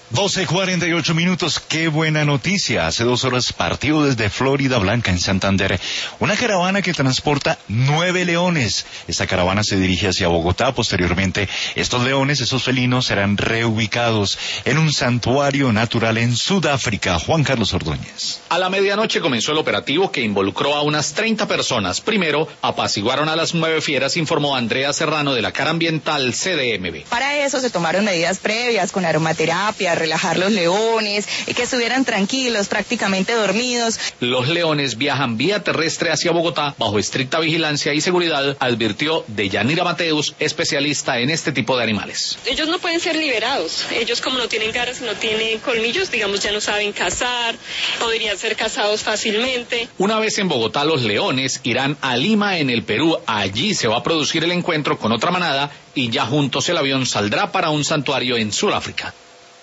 12:48. Qué buena noticia. Hace 2 horas partió desde Florida Blanca en Santander una caravana que transporta 9 leones. Esta caravana se dirige hacia Bogotá. Posteriormente, estos leones, esos felinos, serán reubicados en un santuario natural en Sudáfrica. Juan Carlos Ordóñez. A la medianoche comenzó el operativo que involucró a unas 30 personas. Primero, apaciguaron a las 9 fieras, informó Andrea Serrano de la cara ambiental CDMB. Para eso se tomaron medidas previas con aromaterapia, relajar los leones, que estuvieran tranquilos, prácticamente dormidos. Los leones viajan vía terrestre hacia Bogotá bajo estricta vigilancia y seguridad, advirtió Deyanira Mateus, especialista en este tipo de animales. Ellos no pueden ser liberados. Ellos, como no tienen garras, no tienen colmillos, digamos, ya no saben cazar, podrían ser cazados fácilmente. Una vez en Bogotá, los leones irán a Lima, en el Perú. Allí se va a producir el encuentro con otra manada y ya juntos el avión saldrá para un santuario en Sudáfrica.